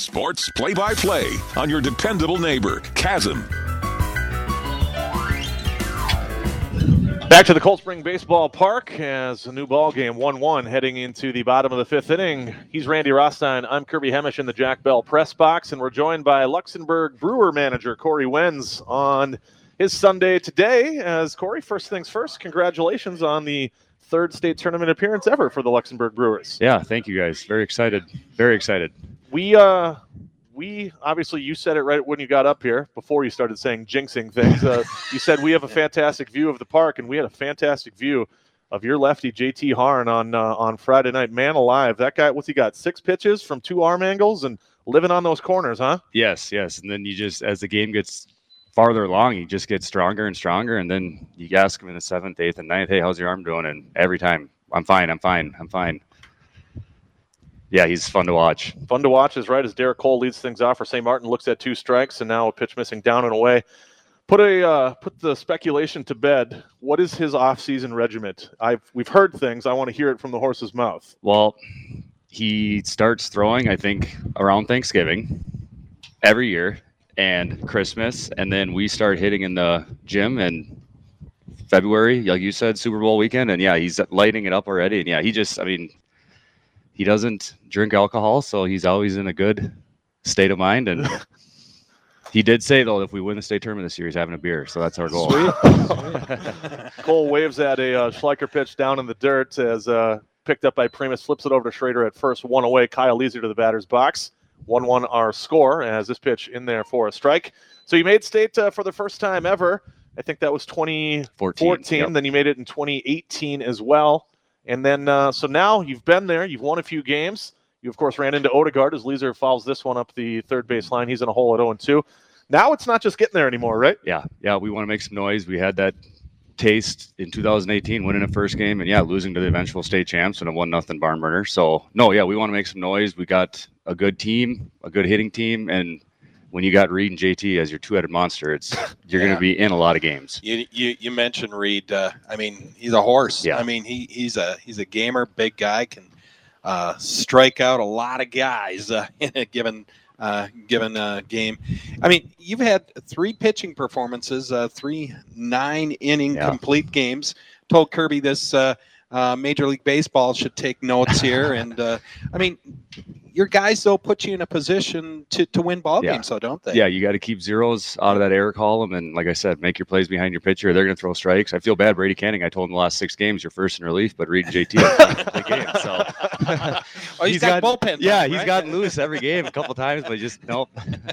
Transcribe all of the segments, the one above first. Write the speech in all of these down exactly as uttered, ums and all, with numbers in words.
Sports play-by-play on your dependable neighbor, Chasm. Back to the Cold Spring Baseball Park as a new ball game, one one, heading into the bottom of the fifth inning. He's Randy Rostein. I'm Kirby Hemish in the Jack Bell press box, and we're joined by Luxembourg Brewer manager Corey Wenz on his Sunday today. As Corey, first things first, congratulations on the third state tournament appearance ever for the Luxembourg Brewers. Yeah, thank you guys. Very excited. Very excited. We uh. We, obviously, you said it right when you got up here, before you started saying jinxing things. Uh, you said we have a fantastic view of the park, and we had a fantastic view of your lefty, J T Harn, on uh, on Friday night. Man alive. That guy, what's he got, six pitches from two arm angles and living on those corners, huh? Yes, yes. And then you just, as the game gets farther along, he just gets stronger and stronger, and then you ask him in the seventh, eighth, and ninth, hey, how's your arm doing? And every time, I'm fine, I'm fine, I'm fine. Yeah, he's fun to watch. Fun to watch is right as Derek Cole leads things off for Saint Martin, looks at two strikes, and now a pitch missing down and away. Put a uh, put the speculation to bed. What is his off-season regiment? I've we've heard things. I want to hear it from the horse's mouth. Well, he starts throwing, I think, around Thanksgiving every year and Christmas, and then we start hitting in the gym in February, like you said, Super Bowl weekend, and yeah, he's lighting it up already. And yeah, he just, I mean, he doesn't drink alcohol, so he's always in a good state of mind. And he did say, though, if we win the state tournament this year, he's having a beer. So that's our goal. Cole waves at a uh, Schleicher pitch down in the dirt as uh, picked up by Primus, flips it over to Schrader at first, one away. Kyle Leeser to the batter's box. one one our score as this pitch in there for a strike. So you made state uh, for the first time ever. I think that was twenty fourteen. Yep. Then you made it in twenty eighteen as well. And then, uh, so now you've been there, you've won a few games. You, of course, ran into Odegaard as Leeser fouls this one up the third base line. He's in a hole at oh and two. Now it's not just getting there anymore, right? Yeah, yeah, we want to make some noise. We had that taste in two thousand eighteen, winning the first game, and, yeah, losing to the eventual state champs and a one nothing barn burner. So, no, yeah, we want to make some noise. We got a good team, a good hitting team, and when you got Reed and J T as your two-headed monster, it's you're yeah. going to be in a lot of games. You you, you mentioned Reed. Uh, I mean, he's a horse. Yeah. I mean, he he's a he's a gamer, big guy, can uh, strike out a lot of guys uh, in a given uh, given uh, game. I mean, you've had three pitching performances, uh, three nine-inning yeah. complete games. Told Kirby this uh, uh, Major League Baseball should take notes here, and uh, I mean. Your guys, though, put you in a position to, to win ball yeah. games, so don't they? Yeah, you got to keep zeros out of that error column. And like I said, make your plays behind your pitcher. They're going to throw strikes. I feel bad, Brady Canning. I told him the last six games, you're first in relief, but Reed and J T are the game. So. oh, he's, he's got, got bullpen. Yeah, time, he's right? gotten loose every game a couple times, but just nope.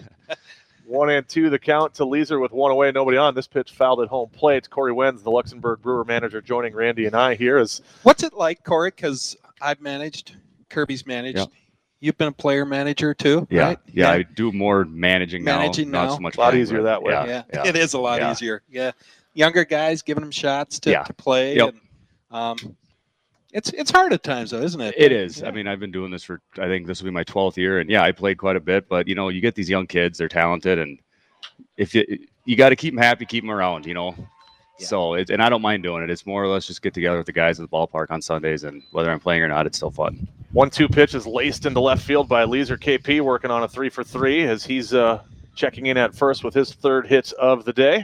One and two, the count to Leeser with one away, nobody on. This pitch fouled at home plate. Corey Wenz, the Luxembourg Brewer manager, joining Randy and I here. Is What's it like, Corey? Because I've managed, Kirby's managed. Yep. You've been a player manager too, yeah, right? Yeah, yeah, I do more managing, managing now, now. not so much. A lot easier that way. Yeah, yeah. yeah. It is a lot yeah. easier. Yeah, younger guys giving them shots to, yeah. to play. Yep. And, um, it's it's hard at times, though, isn't it? It is. Yeah. I mean, I've been doing this for, I think this will be my twelfth year, and yeah, I played quite a bit. But you know, you get these young kids; they're talented, and if you you got to keep them happy, keep them around. You know. Yeah. So, it, and I don't mind doing it. It's more or less just get together with the guys at the ballpark on Sundays, and whether I'm playing or not, it's still fun. one two pitch is laced into left field by Leeser. K P working on a three for three as he's uh, checking in at first with his third hit of the day.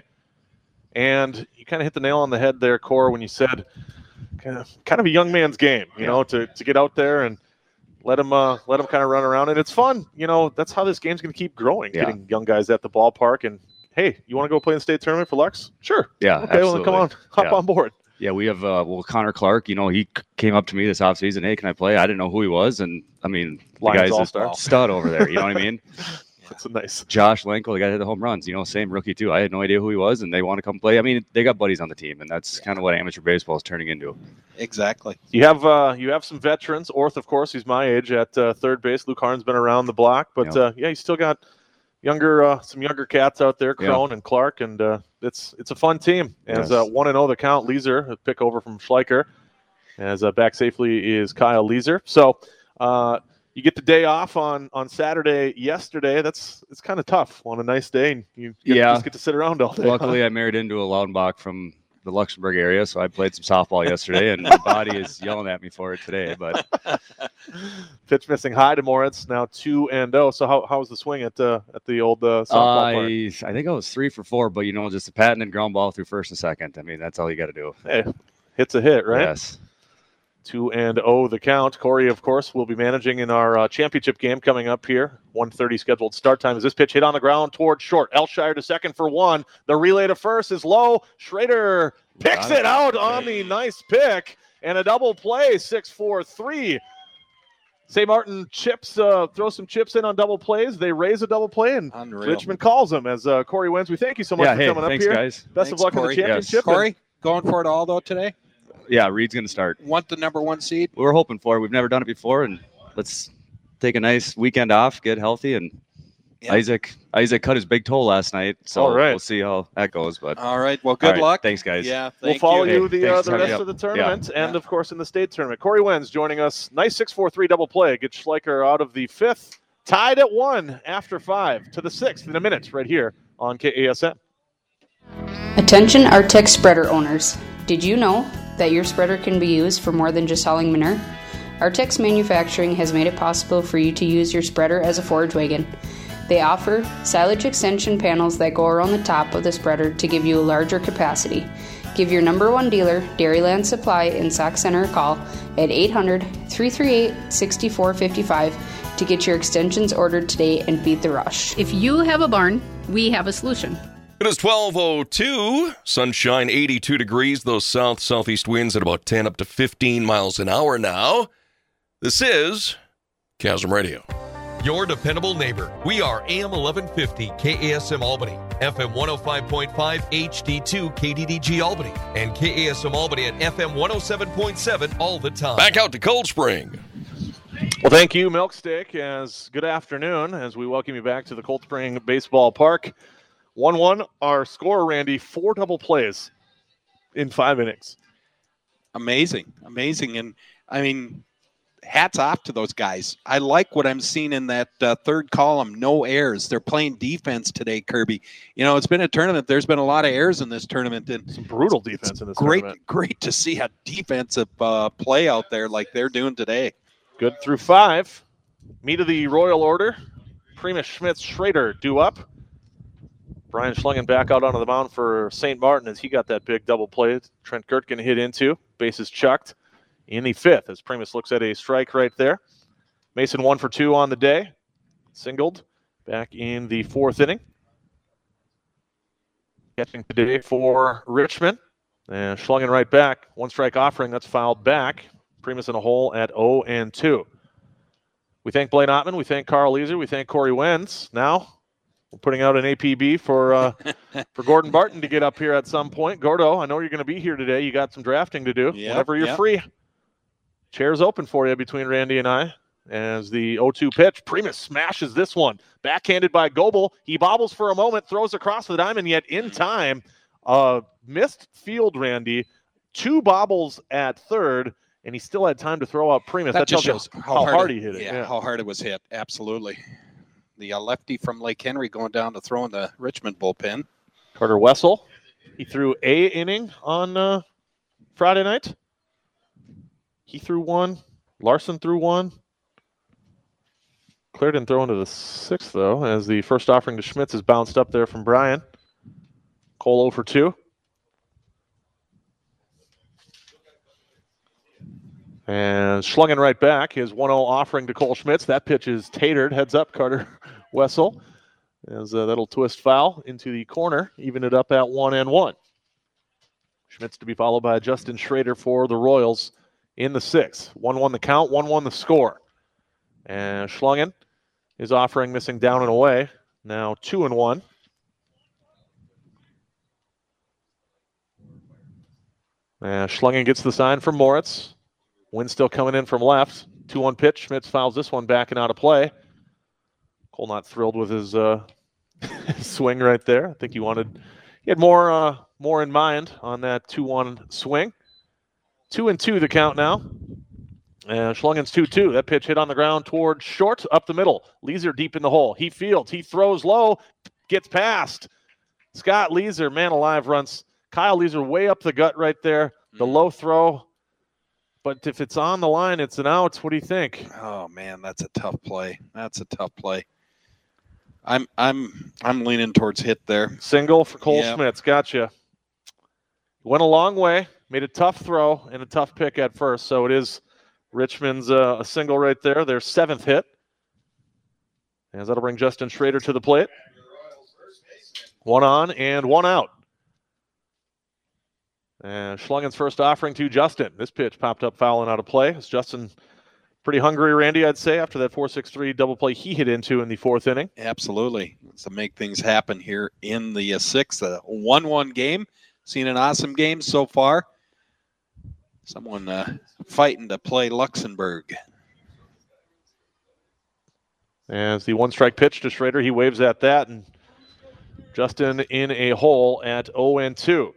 And you kind of hit the nail on the head there, Core, when you said kind of, kind of a young man's game, you yeah. know, to, to get out there and let him uh, let him kind of run around. And it's fun. You know, that's how this game's going to keep growing, yeah. getting young guys at the ballpark. And, hey, you want to go play in the state tournament for Lux? Sure. Yeah, okay, absolutely. well, then come on. Hop yeah. on board. Yeah, we have, uh, well, Connor Clark, you know, he c- came up to me this offseason. Hey, can I play? I didn't know who he was. And, I mean, the Lions guy's all-star. a stud over there. You know what I mean? That's a nice. Josh Lenko, the guy that hit the home runs, you know, same rookie, too. I had no idea who he was, and they want to come play. I mean, they got buddies on the team, and that's yeah. kind of what amateur baseball is turning into. Exactly. You have uh, you have some veterans. Orth, of course, he's my age at uh, third base. Luke Harn's been around the block. But, yep. uh, yeah, he's still got – Younger, uh, some younger cats out there, Crone yeah. and Clark, and uh, it's it's a fun team. As yes. uh, one and zero the count, Leeser a pick over from Schleicher. As uh, back safely is Kyle Leeser. So uh, you get the day off on, on Saturday. Yesterday, that's it's kind of tough on a nice day, and you get, yeah. just get to sit around all day. Luckily, I married into a Loudenbach from the Luxembourg area, so I played some softball yesterday, and my body is yelling at me for it today. But pitch missing high to Moritz, now two and oh. So how how was the swing at uh, at the old uh, softball park? I I think I was three for four, but you know, just a patented ground ball through first and second. I mean, that's all you got to do. Hey, hit's a hit, right? Yes. Two and oh the count. Corey, of course, will be managing in our uh, championship game coming up here. one thirty scheduled start time. As this pitch hit on the ground toward short. Elshire to second for one. The relay to first is low. Schrader picks it out on the nice pick. And a double play, six four three. Saint Martin chips, uh, throw some chips in on double plays. They raise a double play, and Unreal. Richmond calls them as uh, Corey wins. We thank you so much Yeah, for hey, coming thanks, up here. guys. Best Thanks, of luck Corey. in the championship. Yes. Corey, going for it all, though, today? Yeah, Reed's going to start. Want the number one seed? We were hoping for it. We've never done it before, and let's take a nice weekend off, get healthy, and Yeah. Isaac Isaac cut his big toe last night, so All right. we'll see how that goes. But All right. Well, all good right, luck. Thanks, guys. Yeah. We'll Thank follow you. you, the, Hey, uh, thanks the for rest having of the me up. tournament Yeah. and, Yeah. of course, in the state tournament. Corey Wenz joining us. Nice six four three double play. Gets Schleicher out of the fifth. Tied at one after five to the sixth in a minute right here on K A S M. Attention Artex spreader owners. Did you know that your spreader can be used for more than just hauling manure? Artex Manufacturing has made it possible for you to use your spreader as a forage wagon. They offer silage extension panels that go around the top of the spreader to give you a larger capacity. Give your number one dealer, Dairyland Supply in Sauk Center, a call at eight hundred, three three eight, six four five five to get your extensions ordered today and beat the rush. If you have a barn, we have a solution. It is twelve oh two, sunshine, eighty-two degrees, those south-southeast winds at about ten up to fifteen miles an hour now. This is Chasm Radio. Your dependable neighbor. We are A M eleven fifty K A S M Albany, F M one oh five point five H D two K D D G Albany, and K A S M Albany at F M one oh seven point seven all the time. Back out to Cold Spring. Well, thank you, Milksteak, as good afternoon as we welcome you back to the Cold Spring Baseball Park. one one, our score, Randy, four double plays in five innings. Amazing. Amazing. And, I mean, hats off to those guys. I like what I'm seeing in that uh, third column, no errors. They're playing defense today, Kirby. You know, it's been a tournament. There's been a lot of errors in this tournament. And Some brutal defense in this great, tournament. great to see a defensive uh, play out there like they're doing today. Good through five. Meet of the Royal Order. Primus Schmitz Schrader due up. Brian Schlingen back out onto the mound for Saint Martin as he got that big double play. Trent Gertgen hit into. Bases chucked in the fifth as Primus looks at a strike right there. Mason one for two on the day. Singled back in the fourth inning. Catching today for Richmond. And Schlingen right back. One strike offering. That's fouled back. Primus in a hole at oh and two. We thank Blaine Ottman. We thank Carl Leeser. We thank Corey Wenz. Now we're putting out an A P B for uh, for Gordon Barton to get up here at some point. Gordo, I know you're going to be here today. You got some drafting to do. Yep, Whenever you're yep. free. Chair's open for you between Randy and I. As the oh two pitch, Primus smashes this one. Backhanded by Goebel. He bobbles for a moment, throws across the diamond, yet in time. Uh, missed field, Randy. Two bobbles at third, and he still had time to throw out Primus. That, That, just tells shows you how, how hard, hard it, he hit it. Yeah, Yeah. how hard it was hit. Absolutely. The uh, lefty from Lake Henry going down to throw in the Richmond bullpen. Carter Wessel, he threw a inning on uh, Friday night. He threw one. Larson threw one. Claire didn't throw into the sixth, though, as the first offering to Schmitz is bounced up there from Brian. Cole oh for two. And Schlungen right back. His one oh offering to Cole Schmitz. That pitch is tatered. Heads up, Carter Wessel. As uh, that'll twist foul into the corner, even it up at one and one. Schmitz to be followed by Justin Schrader for the Royals in the sixth. one one the count, one one the score. And Schlungen is offering missing down and away. Now two and one. And Schlungen gets the sign from Moritz. Wind still coming in from left. two one pitch. Schmitz fouls this one back and out of play. Cole not thrilled with his uh, swing right there. I think he wanted, he had more uh, more in mind on that two one swing. Two and two the count now. And Schlungen's two two. That pitch hit on the ground toward short, up the middle. Leeser deep in the hole. He fields. He throws low, gets past. Scott Leeser, man alive, runs Kyle Leeser way up the gut right there. The low throw. But if it's on the line, it's an out. What do you think? Oh man, that's a tough play. That's a tough play. I'm I'm I'm leaning towards hit there. Single for Cole Yep. Schmitz. Gotcha. Went a long way. Made a tough throw and a tough pick at first. So it is Richmond's uh, a single right there. Their seventh hit. As that'll bring Justin Schrader to the plate. One on and one out. And Schlangen's first offering to Justin. This pitch popped up foul and out of play. It's Justin pretty hungry, Randy, I'd say, after that four six three double play he hit into in the fourth inning. Absolutely. To make things happen here in the uh, sixth. A one one game. Seen an awesome game so far. Someone uh, fighting to play Luxembourg. As the one-strike pitch to Schrader, he waves at that, and Justin in a hole at oh and two.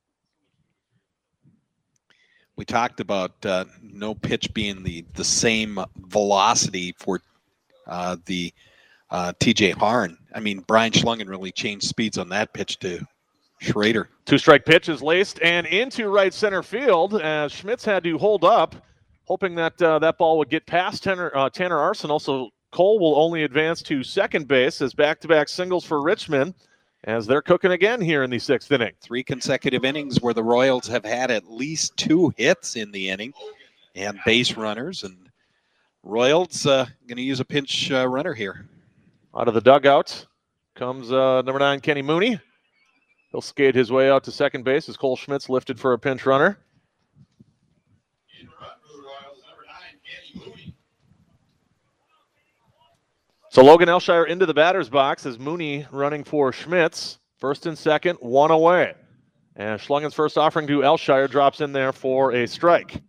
We talked about uh, no pitch being the, the same velocity for uh, the uh, T J Harn. I mean, Brian Schlungen really changed speeds on that pitch to Schrader. Two-strike pitch is laced and into right center field as Schmitz had to hold up, hoping that uh, that ball would get past Tanner, uh, Tanner Arsenal. So Cole will only advance to second base as back-to-back singles for Richmond as they're cooking again here in the sixth inning. Three consecutive innings where the Royals have had at least two hits in the inning and base runners. And Royals uh, going to use a pinch uh, runner here. Out of the dugout comes uh, number nine, Kenny Mooney. He'll skate his way out to second base as Cole Schmitz lifted for a pinch runner. So Logan Elshire into the batter's box as Mooney running for Schmitz. First and second, one away. And Schlangen's first offering to Elshire drops in there for a strike.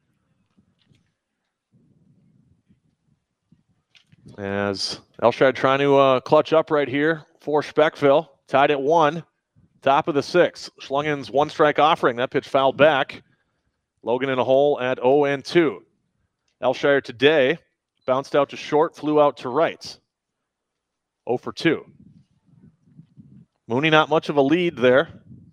As Elshire trying to uh, clutch up right here for Speckville. Tied at one. Top of the sixth. Schlangen's one strike offering. That pitch fouled back. Logan in a hole at oh and two. Elshire today bounced out to short, flew out to right. oh for two. Mooney not much of a lead there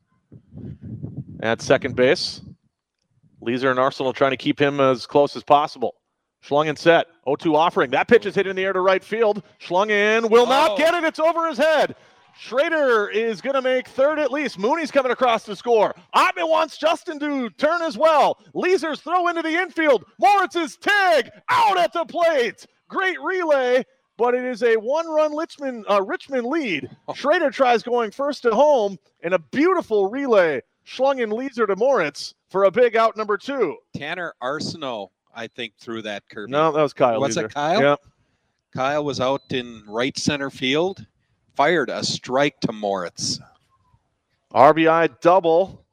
at second base. Leeser and Arsenal trying to keep him as close as possible. Schlungen set. oh two offering. That pitch is hit in the air to right field. Schlungen will not Oh. get it. It's over his head. Schrader is going to make third at least. Mooney's coming across to score. Ottman wants Justin to turn as well. Leeser's throw into the infield. Moritz's tag out at the plate. Great relay, but it is a one-run Richmond, uh, Richmond lead. Schrader tries going first to home, and a beautiful relay. Schlungen Leeser to Moritz for a big out number two. Tanner Arsenault, I think, threw that curve. No, that was Kyle. Was Leeser. it Kyle? Yep. Kyle was out in right center field, fired a strike to Moritz. R B I double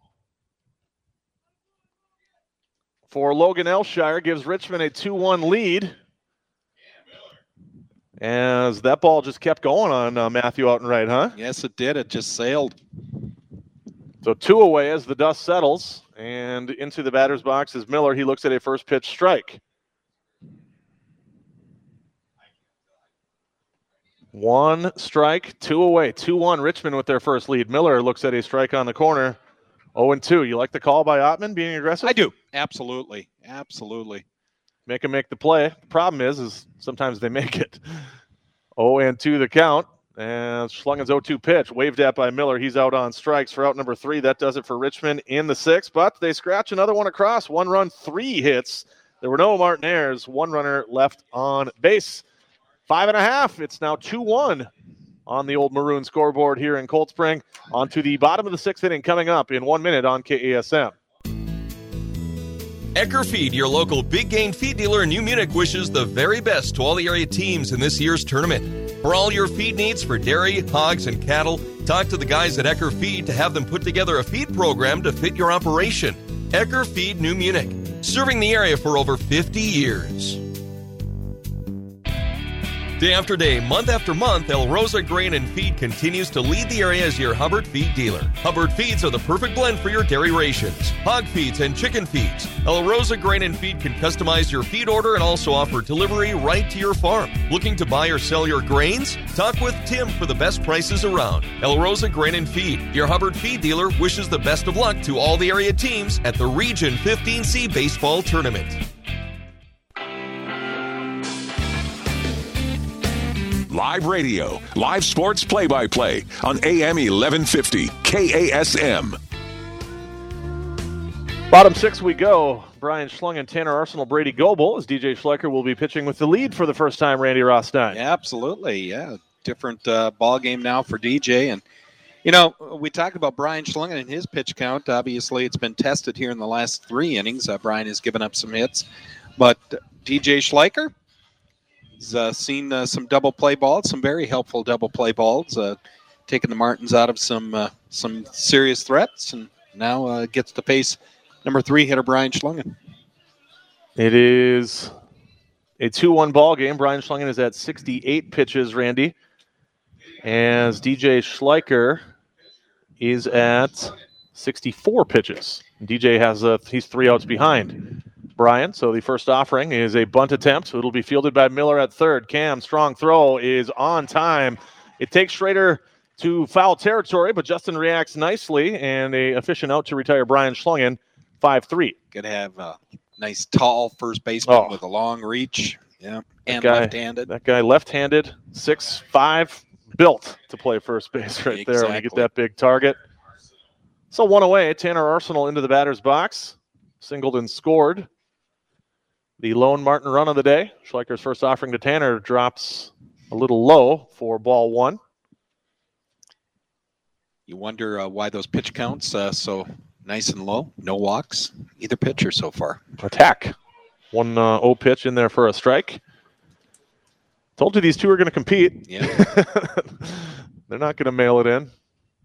for Logan Elshire gives Richmond a two one lead. As that ball just kept going on uh, Matthew out and right, huh? Yes, it did. It just sailed. So two away as the dust settles. And into the batter's box is Miller. He looks at a first pitch strike. One strike, two away. two one Richmond with their first lead. Miller looks at a strike on the corner. oh and two. You like the call by Ottman being aggressive? I do. Absolutely. Absolutely. Make them make the play. The problem is, is sometimes they make it. oh and two the count. And Schlangen's oh two pitch, waved at by Miller. He's out on strikes for out number three. That does it for Richmond in the sixth, but they scratch another one across. One run, three hits. There were no Martinaires. One runner left on base. Five and a half. It's now two one on the old maroon scoreboard here in Cold Spring. On to the bottom of the sixth inning coming up in one minute on K A S M. Ecker Feed, your local big game feed dealer in New Munich, wishes the very best to all the area teams in this year's tournament. For all your feed needs for dairy, hogs, and cattle, talk to the guys at Ecker Feed to have them put together a feed program to fit your operation. Ecker Feed New Munich, serving the area for over fifty years. Day after day, month after month, El Rosa Grain and Feed continues to lead the area as your Hubbard feed dealer. Hubbard feeds are the perfect blend for your dairy rations, hog feeds, and chicken feeds. El Rosa Grain and Feed can customize your feed order and also offer delivery right to your farm. Looking to buy or sell your grains? Talk with Tim for the best prices around. El Rosa Grain and Feed, your Hubbard feed dealer, wishes the best of luck to all the area teams at the Region fifteen C Baseball Tournament. Live radio, live sports play-by-play on A M eleven fifty K A S M. Bottom six we go. Brian Schlungen, Tanner Arsenal, Brady Goebel, as D J Schleicher will be pitching with the lead for the first time, Randy Rothstein. Yeah, absolutely, yeah. Different uh, ball game now for D J. And, you know, we talked about Brian Schlungen and his pitch count. Obviously, it's been tested here in the last three innings. Uh, Brian has given up some hits. But D J Schleicher, He's uh, seen uh, some double play balls, some very helpful double play balls, uh, taking the Martins out of some uh, some serious threats, and now uh, gets to face number three hitter Brian Schlungen. It is a two one ball game. Brian Schlungen is at sixty-eight pitches, Randy, as D J Schleicher is at sixty-four pitches. D J has a, he's three outs behind Brian, so the first offering is a bunt attempt. It'll be fielded by Miller at third. Cam, strong throw is on time. It takes Schrader to foul territory, but Justin reacts nicely, and a efficient out to retire Brian Schlungen, five three. Could have a nice, tall first baseman Oh. with a long reach, yeah, and guy, left-handed. That guy left-handed, six five, built to play first base right there when you get Exactly. that big target. So one away, Tanner Arsenal into the batter's box. Singled and scored. The lone Martin run of the day. Schleicher's first offering to Tanner drops a little low for ball one. You wonder uh, why those pitch counts uh, so nice and low. No walks, either pitcher so far. Attack. One uh, oh pitch in there for a strike. Told you these two are going to compete. Yeah. They're not going to mail it in.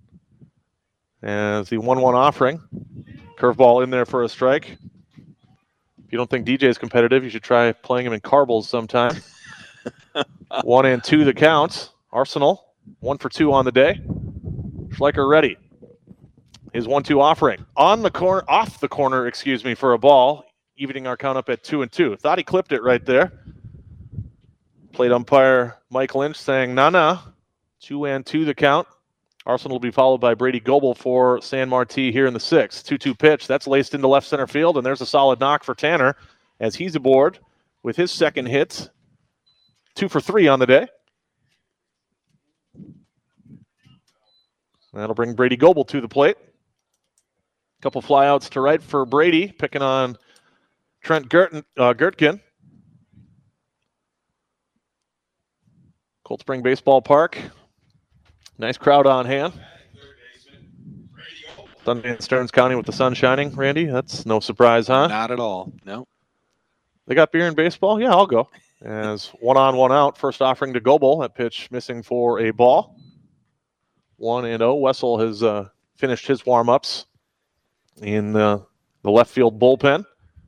As the one one offering. Curveball in there for a strike. If you don't think D J is competitive, you should try playing him in carbles sometime. One and two the count. Arsenal, one for two on the day. Schleicher ready. His one two offering. On the corner, off the corner, excuse me, for a ball. Evening our count up at two and two. Thought he clipped it right there. Plate umpire Mike Lynch saying, nah, nah. Two and two the count. Arsenal will be followed by Brady Goebel for San Marti here in the sixth. two two pitch. That's laced into left center field, and there's a solid knock for Tanner as he's aboard with his second hit. Two for three on the day. That'll bring Brady Goebel to the plate. A couple flyouts to right for Brady, picking on Trent Gertin, uh, Gertkin. Cold Spring Baseball Park. Nice crowd on hand. Sunday in Stearns County with the sun shining, Randy. That's no surprise, huh? Not at all. No. They got beer and baseball? Yeah, I'll go. As one on, one out. First offering to Goebel. That pitch missing for a ball. One and oh. Wessel has uh, finished his warm-ups in uh, the left field bullpen.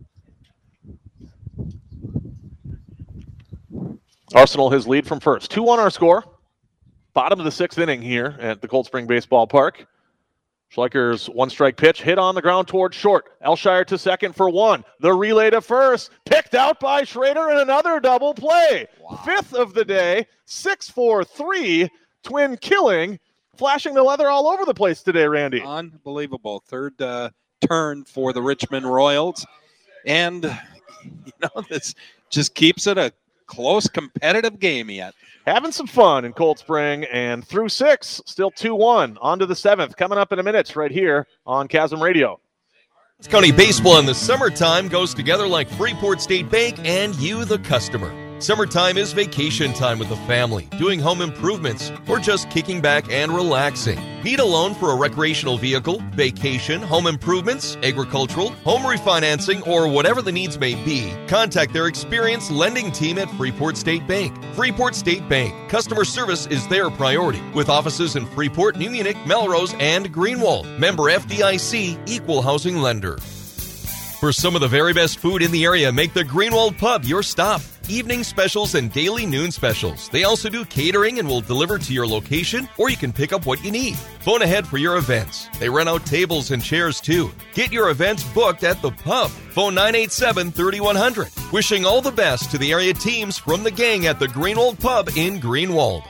Arsenal his lead from first. two one our score. Bottom of the sixth inning here at the Cold Spring Baseball Park. Schleicher's one-strike pitch hit on the ground towards short. Elshire to second for one. The relay to first. Picked out by Schrader and another double play. Wow. Fifth of the day. six four three. Twin killing. Flashing the leather all over the place today, Randy. Unbelievable. Third uh, turn for the Richmond Royals. And, you know, this just keeps it a close, competitive game yet. Having some fun in Cold Spring, and through six, still two one. On to the seventh, coming up in a minute right here on Chasm Radio. County baseball in the summertime goes together like Freeport State Bank and you, the customer. Summertime is vacation time with the family, doing home improvements, or just kicking back and relaxing. Need a loan for a recreational vehicle, vacation, home improvements, agricultural, home refinancing, or whatever the needs may be? Contact their experienced lending team at Freeport State Bank. Freeport State Bank. Customer service is their priority, with offices in Freeport, New Munich, Melrose, and Greenwald. Member F D I C, Equal Housing Lender. For some of the very best food in the area, make the Greenwald Pub your stop. evening specials and daily noon specials. They also do catering and will deliver to your location, or you can pick up what you need. Phone ahead for your events. They rent out tables and chairs too. Get your events booked at the pub. Phone nine eight seven, three one zero zero. Wishing all the best to the area teams from the gang at the Greenwald Pub in Greenwald.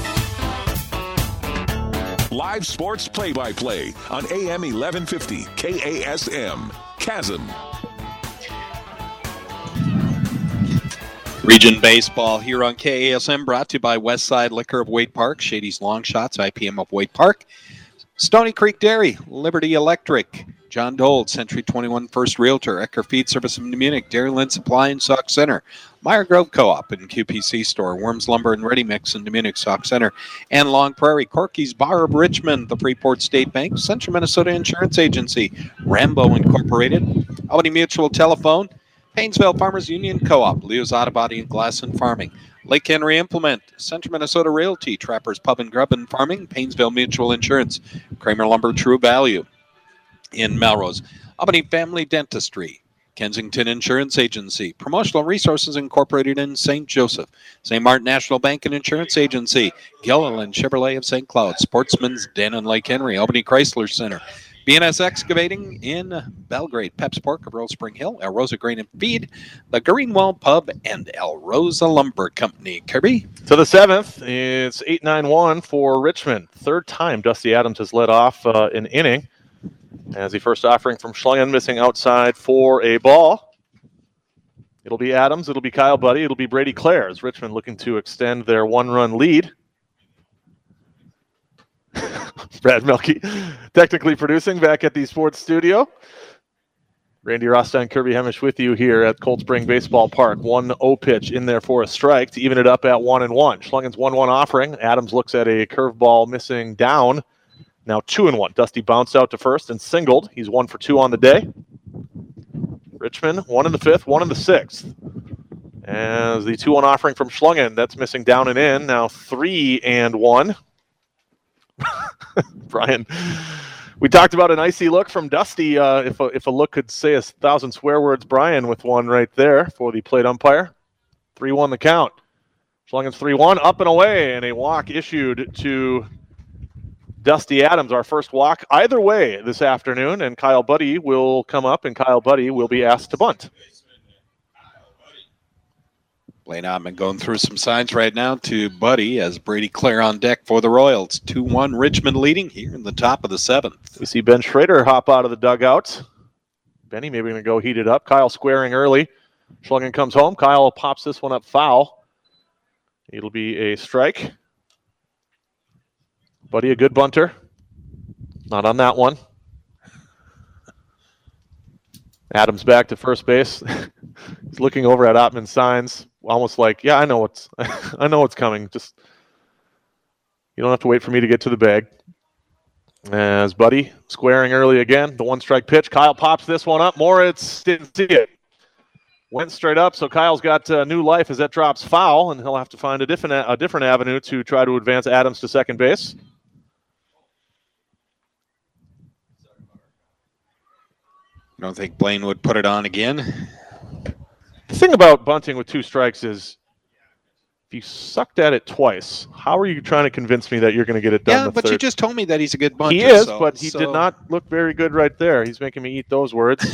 Live sports play-by-play on A M eleven fifty K A S M. Chasm. Region Baseball here on K A S M, brought to you by Westside Liquor of Waite Park, Shady's Long Shots, I P M of Waite Park, Stony Creek Dairy, Liberty Electric, John Dole, Century twenty-one First Realtor, Ecker Feed Service of New Munich, Dairyland Supply and Sauk Center, Meyer Grove Co-op and Q P C Store, Worms Lumber and Ready Mix in New Munich, Sauk Center, and Long Prairie, Corky's Bar of Richmond, the Freeport State Bank, Central Minnesota Insurance Agency, Rambo Incorporated, Albany Mutual Telephone, Painesville Farmers Union Co-op, Leo's Auto Body and Glass and Farming, Lake Henry Implement, Central Minnesota Realty, Trappers Pub and Grub and Farming, Painesville Mutual Insurance, Kramer Lumber True Value in Melrose, Albany Family Dentistry, Kensington Insurance Agency, Promotional Resources Incorporated in Saint Joseph, Saint Martin National Bank and Insurance Agency, Gilliland Chevrolet of Saint Cloud, Sportsman's Den in Lake Henry, Albany Chrysler Center, B N S Excavating in Belgrade, Pep's Pork of Earl Spring Hill, El Rosa Grain and Feed, the Greenwald Pub, and El Rosa Lumber Company. Kirby? To the seventh, it's eight nine one for Richmond. Third time Dusty Adams has led off uh, an inning as the first offering from Schlingen, missing outside for a ball. It'll be Adams, it'll be Kyle Buddy, it'll be Brady Clare as Richmond looking to extend their one-run lead. Brad Melke technically producing back at the sports studio. Randy Rostein, Kirby Hemish with you here at Cold Spring Baseball Park. one oh pitch in there for a strike to even it up at one and one. Schlingen's one one offering. Adams looks at a curveball missing down. Now two and one. Dusty bounced out to first and singled. He's one for two on the day. Richmond, one in the fifth, one in the sixth. As the two one offering from Schlingen, that's missing down and in. Now three and one. Brian, we talked about an icy look from Dusty. Uh, if, a, if a look could say a thousand swear words, Brian with one right there for the plate umpire. three one the count. Schlingen's three one, up and away, and a walk issued to Dusty Adams, our first walk either way this afternoon, and Kyle Buddy will come up, and Kyle Buddy will be asked to bunt. Blaine Ottman going through some signs right now to Buddy as Brady Clare on deck for the Royals. two one Richmond leading here in the top of the seventh. We see Ben Schrader hop out of the dugout. Benny maybe going to go heat it up. Kyle squaring early. Schlingen comes home. Kyle pops this one up foul. It'll be a strike. Buddy, a good bunter. Not on that one. Adams back to first base. He's looking over at Ottman's signs, almost like, yeah, I know what's I know what's coming. Just you don't have to wait for me to get to the bag. As Buddy squaring early again, the one strike pitch. Kyle pops this one up. Moritz didn't see it. Went straight up, so Kyle's got uh, new life as that drops foul, and he'll have to find a different a different avenue to try to advance Adams to second base. I don't think Blaine would put it on again. The thing about bunting with two strikes is if you sucked at it twice, how are you trying to convince me that you're going to get it done Yeah, the but third? you just told me that he's a good bunter. He is, so, but he so. did not look very good right there. He's making me eat those words.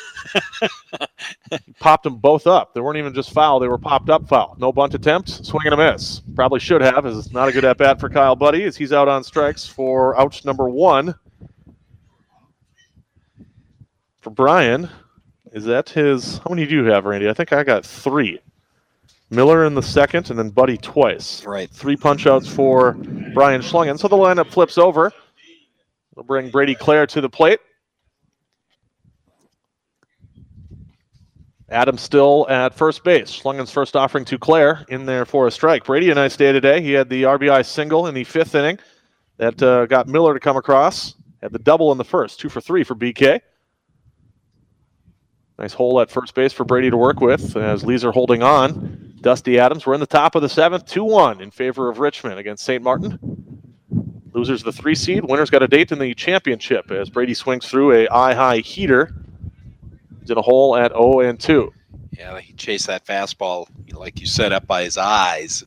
He popped them both up. They weren't even just foul. They were popped up foul. No bunt attempts, swing and a miss. Probably should have, as it's not a good at-bat for Kyle Buddy as he's out on strikes for ouch number one. For Brian, is that his, how many do you have, Randy? I think I got three. Miller in the second, and then Buddy twice. Right. Three punch-outs for Brian Schlingen. So the lineup flips over. We'll bring Brady Clare to the plate. Adams still at first base. Schlingen's first offering to Clare in there for a strike. Brady, a nice day today. He had the R B I single in the fifth inning that uh, got Miller to come across. Had the double in the first. Two for three for B K. Nice hole at first base for Brady to work with as Leeser holding on. Dusty Adams, we're in the top of the seventh, two one in favor of Richmond against Saint Martin. Losers the three seed. Winners got a date in the championship as Brady swings through a eye-high heater. He's in a hole at oh and two. Yeah, he chased that fastball, like you said, up by his eyes.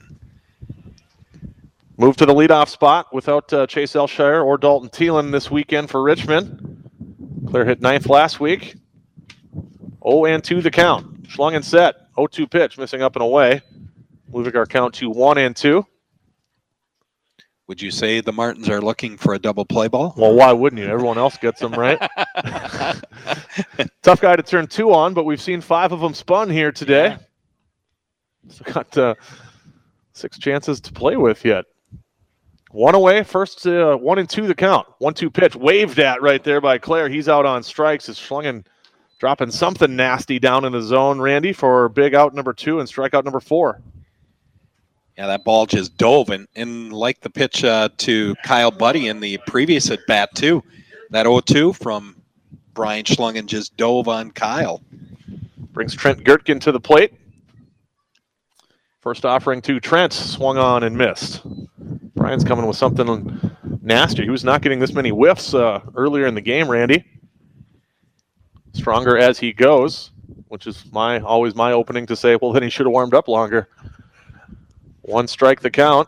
Move to the leadoff spot without uh, Chase Elshire or Dalton Thielen this weekend for Richmond. Claire hit ninth last week. oh and two the count. Schlung and set. oh two pitch, missing up and away. Moving our count to one and two. Would you say the Martins are looking for a double play ball? Well, why wouldn't you? Everyone else gets them, right? Tough guy to turn two on, but we've seen five of them spun here today. Yeah. So got uh, six chances to play with yet. One away, first uh, one and two the count. One two pitch, waved at right there by Claire. He's out on strikes. Is Schlungen dropping something nasty down in the zone, Randy, for big out number two and strikeout number four. Yeah, that ball just dove, and, and like the pitch uh, to Kyle Buddy in the previous at bat too, that oh two from Brian Schlungen just dove on Kyle. Brings Trent Gertkin to the plate. First offering to Trent, swung on and missed. Brian's coming with something nasty. He was not getting this many whiffs uh, earlier in the game, Randy. Stronger as he goes, which is my always my opening to say, well, then he should have warmed up longer. One strike the count.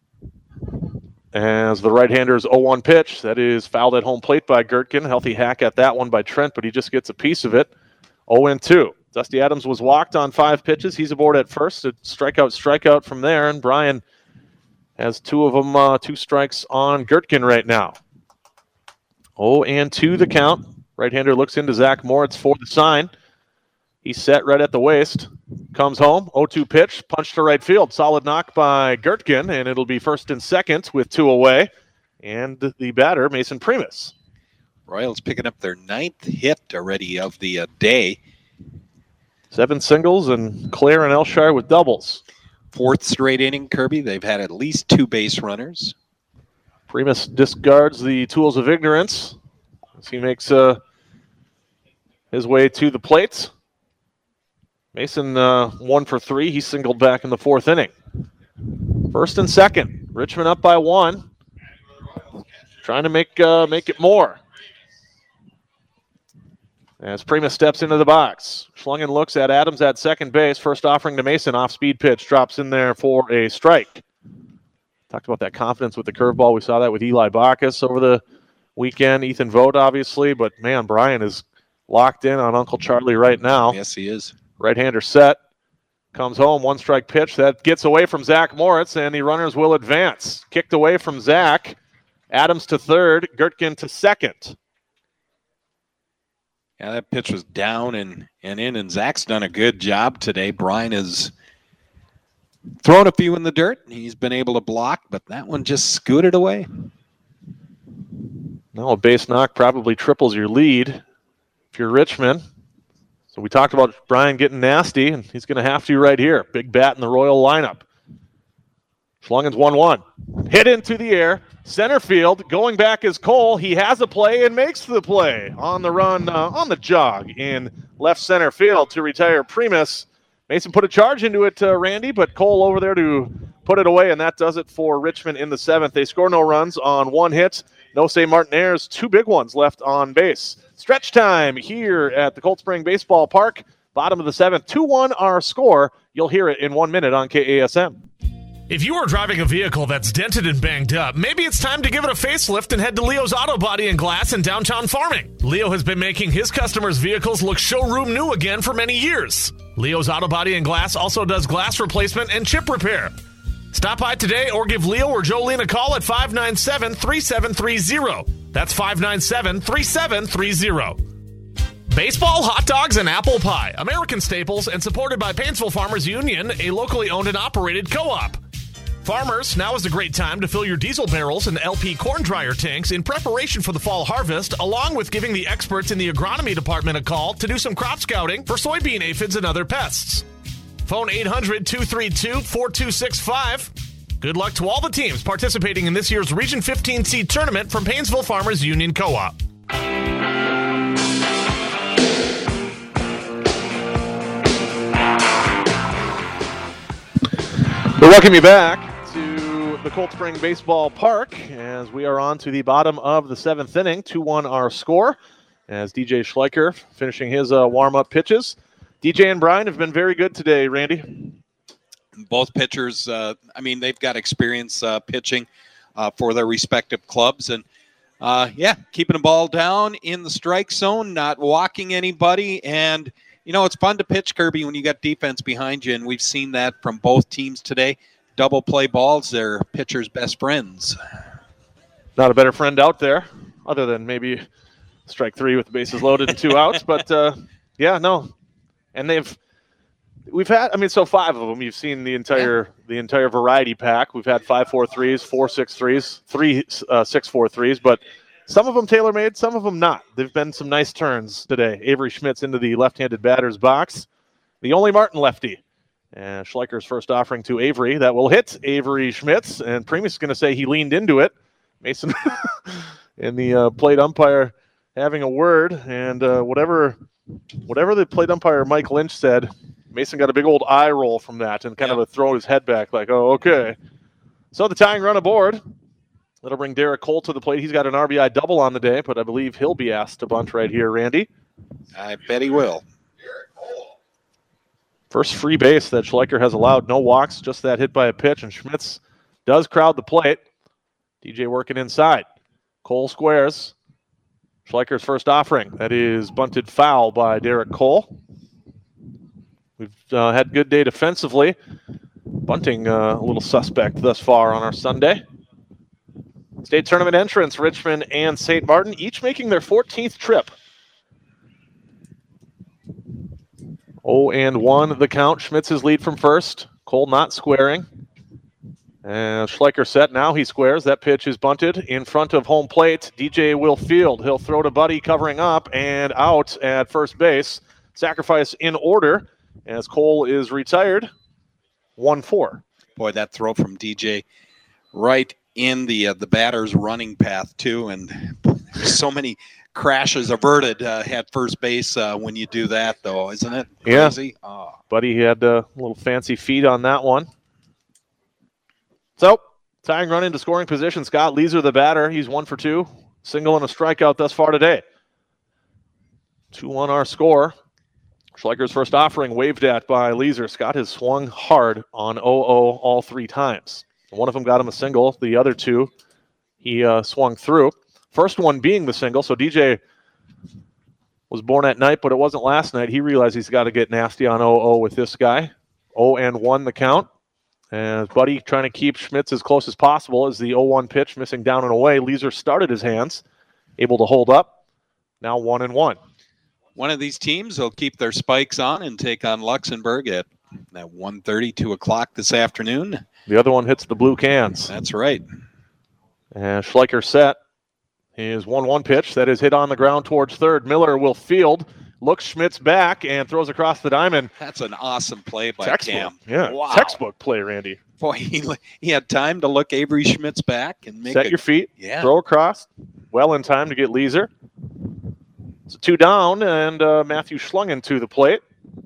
As the right-hander's oh one pitch, that is fouled at home plate by Gertkin. Healthy hack at that one by Trent, but he just gets a piece of it. oh and two. Dusty Adams was walked on five pitches. He's aboard at first. A strikeout, strikeout from there, and Brian has two of them, uh, two strikes on Gertkin right now. oh and two the count. Right-hander looks into Zach Moritz for the sign. He's set right at the waist. Comes home. oh two pitch. Punch to right field. Solid knock by Gertkin, and it'll be first and second with two away. And the batter, Mason Primus. Royals picking up their ninth hit already of the uh, day. Seven singles, and Claire and Elshire with doubles. Fourth straight inning, Kirby. They've had at least two base runners. Primus discards the tools of ignorance as he makes uh, his way to the plate. Mason uh, one for three. He singled back in the fourth inning. First and second. Richmond up by one. Trying to make uh, make it more. As Primus steps into the box. Schlungen looks at Adams at second base. First offering to Mason. Off-speed pitch. Drops in there for a strike. Talked about that confidence with the curveball. We saw that with Eli Bacchus over the weekend. Ethan Vogt, obviously. But, man, Brian is locked in on Uncle Charlie right now. Yes, he is. Right-hander set. Comes home. One-strike pitch. That gets away from Zach Moritz, and the runners will advance. Kicked away from Zach. Adams to third. Gertkin to second. Yeah, that pitch was down and, and in, and Zach's done a good job today. Brian has thrown a few in the dirt. He's been able to block, but that one just scooted away. Now a base knock probably triples your lead if you're Richmond. So we talked about Brian getting nasty, and he's going to have to right here. Big bat in the Royal lineup. Schlungen's one one. Hit into the air. Center field. Going back is Cole. He has a play and makes the play on the run, uh, on the jog in left center field to retire Primus. Mason put a charge into it, uh, Randy, but Cole over there to put it away, and that does it for Richmond in the seventh. They score no runs on one hit. No say Martinez, two big ones left on base. Stretch time here at the Cold Spring Baseball Park. Bottom of the seventh. two one our score. You'll hear it in one minute on K A S M. If you are driving a vehicle that's dented and banged up, maybe it's time to give it a facelift and head to Leo's Auto Body and Glass in downtown Farming. Leo has been making his customers' vehicles look showroom new again for many years. Leo's Auto Body and Glass also does glass replacement and chip repair. Stop by today or give Leo or Jolene a call at five nine seven, three seven three zero. That's five nine seven, three seven three zero. Baseball, hot dogs, and apple pie. American staples and supported by Painesville Farmers Union, a locally owned and operated co-op. Farmers, now is a great time to fill your diesel barrels and L P corn dryer tanks in preparation for the fall harvest, along with giving the experts in the agronomy department a call to do some crop scouting for soybean aphids and other pests. Phone eight hundred, two three two, four two six five. Good luck to all the teams participating in this year's Region fifteen seed tournament from Painesville Farmers Union Co-op. We welcome you back to the Cold Spring Baseball Park as we are on to the bottom of the seventh inning. two one our score as D J Schleicher finishing his uh, warm-up pitches. D J and Brian have been very good today, Randy. Both pitchers, uh, I mean, they've got experience uh, pitching uh, for their respective clubs. And, uh, yeah, keeping the ball down in the strike zone, not walking anybody. And, you know, it's fun to pitch, Kirby, when you got defense behind you. And we've seen that from both teams today. Double play balls, they're pitchers' best friends. Not a better friend out there, other than maybe strike three with the bases loaded and two outs. But, uh, yeah, no. And they've we've had I mean so five of them. You've seen the entire the entire variety pack. We've had five four threes, four six threes, three uh, six four threes, but some of them tailor made, some of them not. There've been some nice turns today. Avery Schmitz into the left-handed batter's box, the only Martin lefty. And Schleicher's first offering to Avery that will hit Avery Schmitz, and Primus is going to say he leaned into it. Mason and the uh, plate umpire having a word, and uh, whatever. Whatever the plate umpire Mike Lynch said, Mason got a big old eye roll from that and kind yep. of a throw his head back like, oh, okay. So the tying run aboard. That'll bring Derek Cole to the plate. He's got an R B I double on the day, but I believe he'll be asked to bunt right here, Randy. I bet he will. First free base that Schleicher has allowed. No walks, just that hit by a pitch, and Schmitz does crowd the plate. D J working inside. Cole squares. Schleicher's first offering. That is bunted foul by Derek Cole. We've uh, had good day defensively. Bunting uh, a little suspect thus far on our Sunday. State tournament entrants, Richmond and Saint Martin, each making their fourteenth trip. oh and one the count. Schmitz's lead from first. Cole not squaring. And Schleicher set now. He squares. That pitch is bunted in front of home plate. D J will field. He'll throw to Buddy covering up and out at first base. Sacrifice in order as Cole is retired. one four. Boy, that throw from D J right in the uh, the batter's running path, too. And so many crashes averted uh, at first base uh, when you do that, though, isn't it? Crazy? Yeah. Oh. Buddy had a little fancy feet on that one. So, tying run into scoring position. Scott Leeser, the batter. He's one for two. Single and a strikeout thus far today. two one our score. Schleicher's first offering waved at by Leeser. Scott has swung hard on oh oh all three times. One of them got him a single. The other two he uh, swung through. First one being the single. So D J was born at night, but it wasn't last night. He realized he's got to get nasty on oh oh with this guy. oh and one the count. And Buddy trying to keep Schmitz as close as possible as the oh one pitch missing down and away. Leeser started his hands, able to hold up. Now one and one. One of these teams will keep their spikes on and take on Luxembourg at, at one thirty, two o'clock this afternoon. The other one hits the blue cans. That's right. And Schleicher set his one one pitch. That is hit on the ground towards third. Miller will field. Looks Schmitz back and throws across the diamond. That's an awesome play by Textbook. Cam. Yeah, wow. Textbook play, Randy. Boy, he, he had time to look Avery Schmitz back and make Set a, your feet, yeah. throw across. Well in time to get Leeser. It's a two down, and uh, Matthew Schlungen to the plate.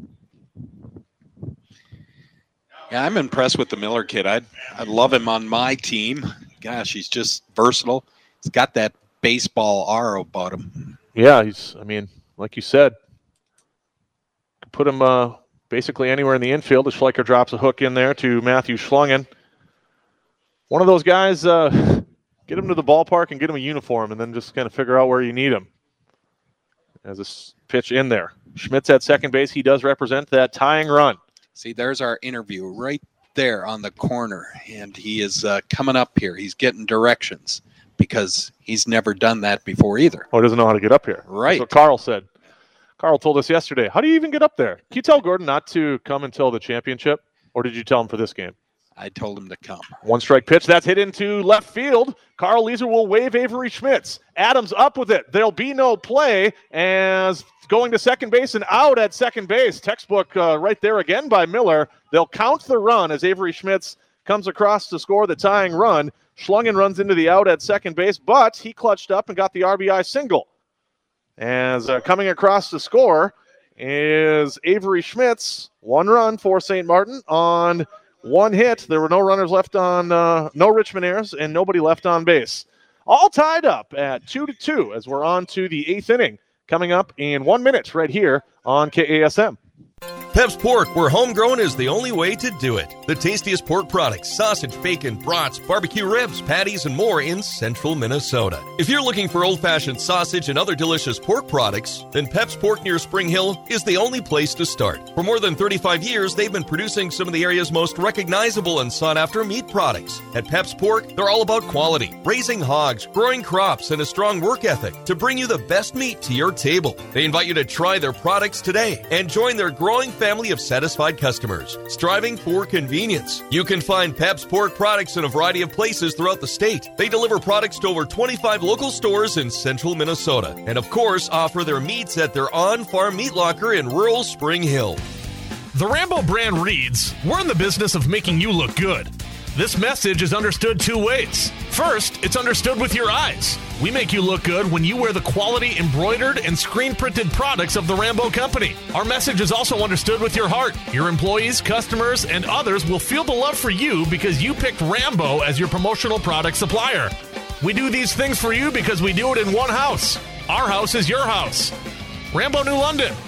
Yeah, I'm impressed with the Miller kid. I'd, I'd love him on my team. Gosh, he's just versatile. He's got that baseball aura about him. Yeah, he's, I mean, like you said, put him uh, basically anywhere in the infield. As Schleicher drops a hook in there to Matthew Schlungen. One of those guys, uh, get him to the ballpark and get him a uniform and then just kind of figure out where you need him. As a pitch in there. Schmitz at second base. He does represent that tying run. See, there's our interview right there on the corner. And he is uh, coming up here. He's getting directions because he's never done that before either. Oh, he doesn't know how to get up here. Right. That's what Carl said. Carl told us yesterday, how do you even get up there? Can you tell Gordon not to come until the championship? Or did you tell him for this game? I told him to come. One strike pitch. That's hit into left field. Carl Leeser will wave Avery Schmitz. Adams up with it. There'll be no play as going to second base and out at second base. Textbook uh, right there again by Miller. They'll count the run as Avery Schmitz comes across to score the tying run. Schlungen runs into the out at second base, but he clutched up and got the R B I single. As uh, coming across to score is Avery Schmitz. One run for Saint Martin on one hit. There were no runners left on, uh, no Richmondaires, and nobody left on base. All tied up at two to two as we're on to the eighth inning. Coming up in one minute right here on K A S M. Pep's Pork, where homegrown is the only way to do it. The tastiest pork products, sausage, bacon, brats, barbecue ribs, patties, and more in central Minnesota. If you're looking for old-fashioned sausage and other delicious pork products, then Pep's Pork near Spring Hill is the only place to start. For more than thirty-five years, they've been producing some of the area's most recognizable and sought-after meat products. At Pep's Pork, they're all about quality, raising hogs, growing crops, and a strong work ethic to bring you the best meat to your table. They invite you to try their products today and join their growing family of satisfied customers, striving for convenience. You can find Pep's Pork products in a variety of places throughout the state. They deliver products to over twenty-five local stores in central Minnesota, and of course, offer their meats at their on-farm meat locker in rural Spring Hill. The Rambo brand reads, "We're in the business of making you look good." This message is understood two ways. First, it's understood with your eyes. We make you look good when you wear the quality embroidered and screen-printed products of the Rambo Company. Our message is also understood with your heart. Your employees, customers, and others will feel the love for you because you picked Rambo as your promotional product supplier. We do these things for you because we do it in one house. Our house is your house. Rambo New London,